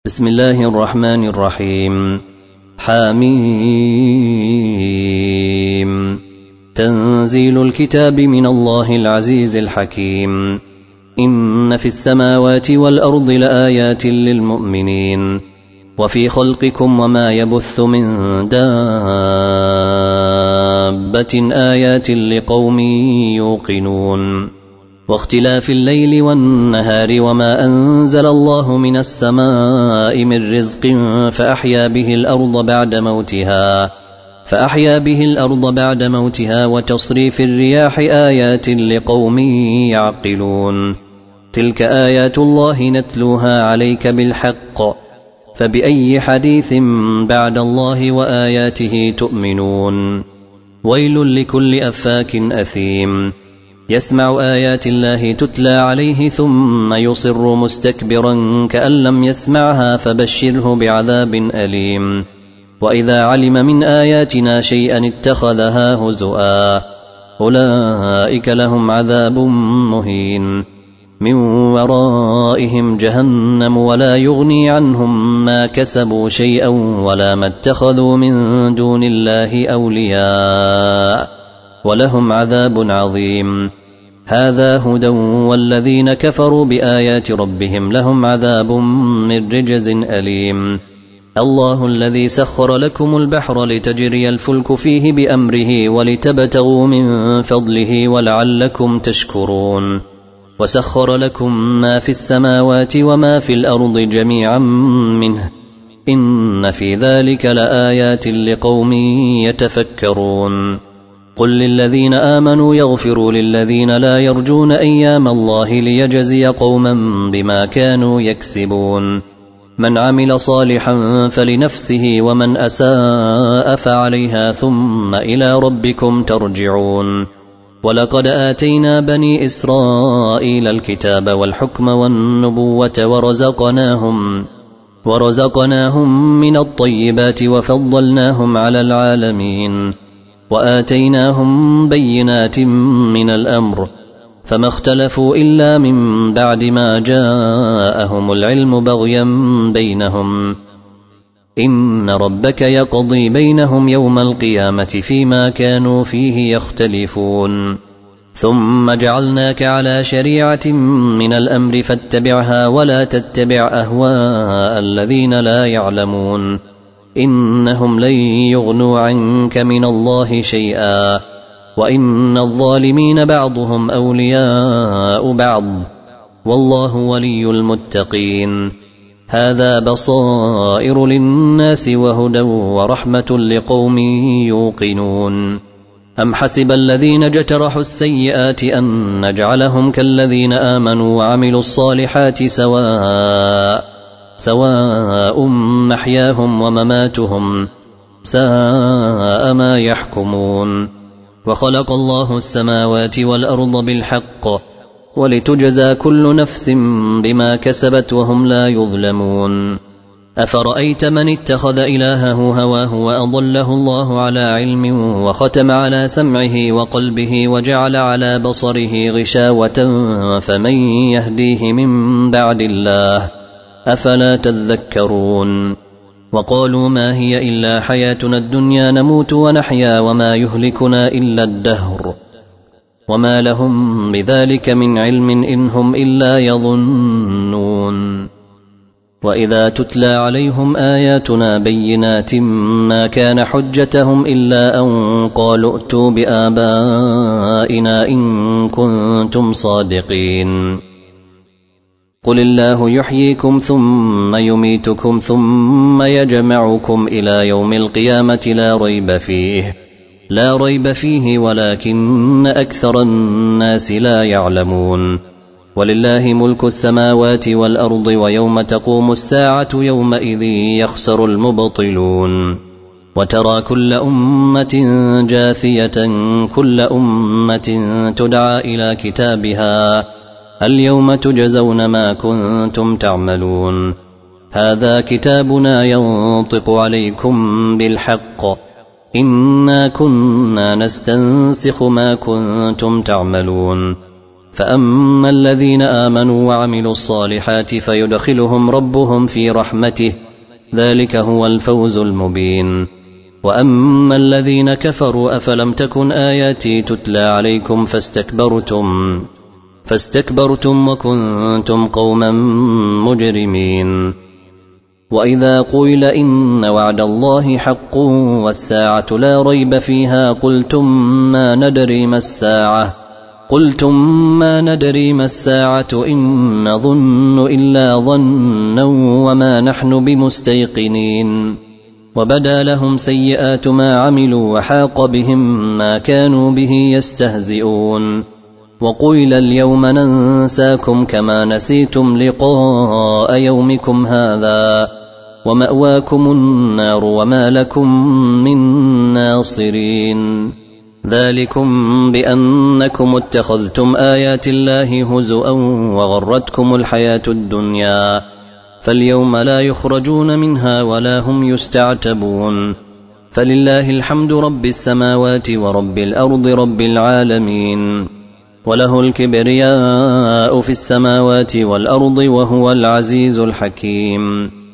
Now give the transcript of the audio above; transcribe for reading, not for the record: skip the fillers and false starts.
بسم الله الرحمن الرحيم. حميم. تنزيل الكتاب من الله العزيز الحكيم. إن في السماوات والأرض لآيات للمؤمنين وفي خلقكم وما يبث من دابة آيات لقوم يوقنون واختلاف الليل والنهار وما أنزل الله من السماء من رزق فأحيا به الأرض بعد موتها وتصريف الرياح آيات لقوم يعقلون. تلك آيات الله نتلوها عليك بالحق فبأي حديث بعد الله وآياته تؤمنون. ويل لكل أفاك أثيم يسمع آيات الله تتلى عليه ثم يصر مستكبرا كأن لم يسمعها فبشره بعذاب أليم. وإذا علم من آياتنا شيئا اتخذها هزؤا أولئك لهم عذاب مهين من ورائهم جهنم ولا يغني عنهم ما كسبوا شيئا ولا ما اتخذوا من دون الله أولياء ولهم عذاب عظيم. هذا هدى والذين كفروا بآيات ربهم لهم عذاب من رجز أليم. الله الذي سخر لكم البحر لتجري الفلك فيه بأمره ولتبتغوا من فضله ولعلكم تشكرون. وسخر لكم ما في السماوات وما في الأرض جميعا منه إن في ذلك لآيات لقوم يتفكرون. قل للذين آمنوا يغفروا للذين لا يرجون أيام الله ليجزي قوما بما كانوا يكسبون. من عمل صالحا فلنفسه ومن أساء فعليها ثم إلى ربكم ترجعون. ولقد آتينا بني إسرائيل الكتاب والحكم والنبوة ورزقناهم من الطيبات وفضلناهم على العالمين وآتيناهم بينات من الأمر فما اختلفوا إلا من بعد ما جاءهم العلم بغيا بينهم. إن ربك يقضي بينهم يوم القيامة فيما كانوا فيه يختلفون. ثم جعلناك على شريعة من الأمر فاتبعها ولا تتبع أهواء الذين لا يعلمون إنهم لن يغنوا عنك من الله شيئا وإن الظالمين بعضهم أولياء بعض والله ولي المتقين. هذا بصائر للناس وهدى ورحمة لقوم يوقنون. أم حسب الذين اجترحوا السيئات أن نجعلهم كالذين آمنوا وعملوا الصالحات سواء محياهم ومماتهم ساء ما يحكمون. وخلق الله السماوات والأرض بالحق ولتجزى كل نفس بما كسبت وهم لا يظلمون. أفرأيت من اتخذ إلهه هواه وأضله الله على علم وختم على سمعه وقلبه وجعل على بصره غشاوة فمن يهديه من بعد الله أفلا تذكرون. وقالوا ما هي إلا حياتنا الدنيا نموت ونحيا وما يهلكنا إلا الدهر وما لهم بذلك من علم إن هم إلا يظنون. وإذا تتلى عليهم آياتنا بينات ما كان حجتهم إلا أن قالوا ائتوا بآبائنا إن كنتم صادقين. قل الله يحييكم ثم يميتكم ثم يجمعكم إلى يوم القيامة لا ريب فيه ولكن أكثر الناس لا يعلمون. ولله ملك السماوات والأرض ويوم تقوم الساعة يومئذ يخسر المبطلون. وترى كل أمة جاثية كل أمة تدعى إلى كتابها اليوم تجزون ما كنتم تعملون. هذا كتابنا ينطق عليكم بالحق إنا كنا نستنسخ ما كنتم تعملون فأما الذين آمنوا وعملوا الصالحات فيدخلهم ربهم في رحمته، ذلك هو الفوز المبين. وأما الذين كفروا أفلم تكن آياتي تتلى عليكم فاستكبرتم وكنتم قوما مجرمين. وإذا قيل إن وعد الله حق والساعة لا ريب فيها قلتم ما ندري ما الساعة إن نظن إلا ظنا وما نحن بمستيقنين. وبدا لهم سيئات ما عملوا وحاق بهم ما كانوا به يستهزئون. وقيل اليوم ننساكم كما نسيتم لقاء يومكم هذا ومأواكم النار وما لكم من ناصرين. ذلكم بأنكم اتخذتم آيات الله هزؤا وغرتكم الحياة الدنيا، فاليوم لا يخرجون منها ولا هم يستعتبون. فلله الحمد رب السماوات ورب الأرض رب العالمين، وله الكبرياء في السماوات والأرض وهو العزيز الحكيم.